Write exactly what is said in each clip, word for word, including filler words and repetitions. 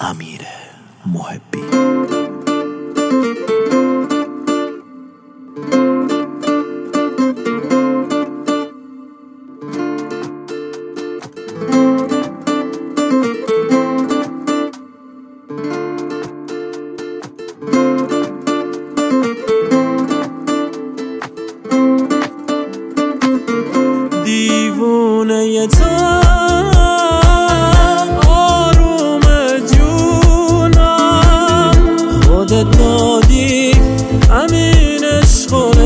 امیر محبی. دیوونه تو آروم جونم، خودت دادی همین عشق و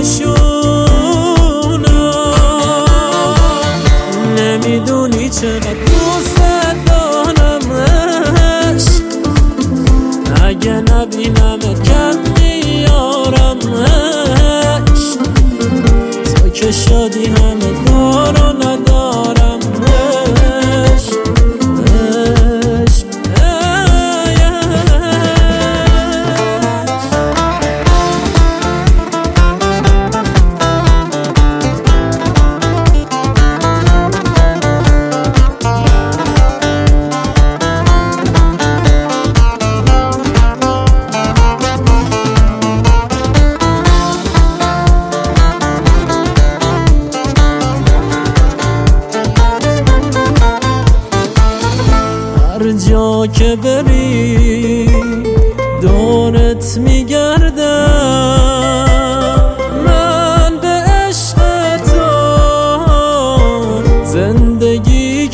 نشونم. نمیدونی چقدر دوست دارم عشق، اگه نبینمت کم میارم عشق. تو که شادی همه دار و ندارم عشق عشق هر جا که بری دورت میگردم، من به عشق تو زندگی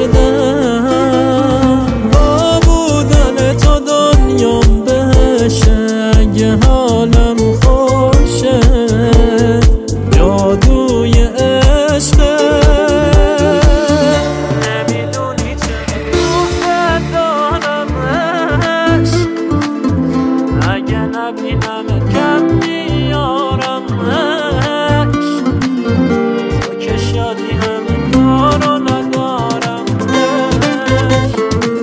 کردم. با بودن تو دنیام بهشه، اگه حالم خوشه جادوی عشقه. نبینمت کم میارم عشق، تو که شادی همه دار و ندارم عشق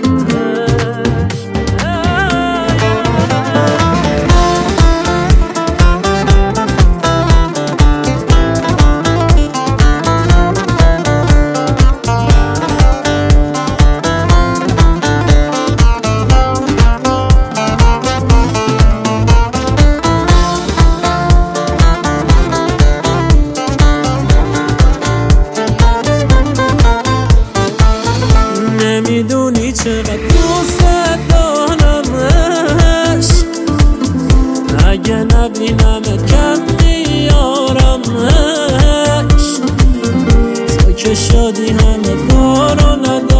نمیدونی چقدر دوست دارم عشق، اگه نبینمت کم میارم عشق. تو که شادی همه دار و ندارم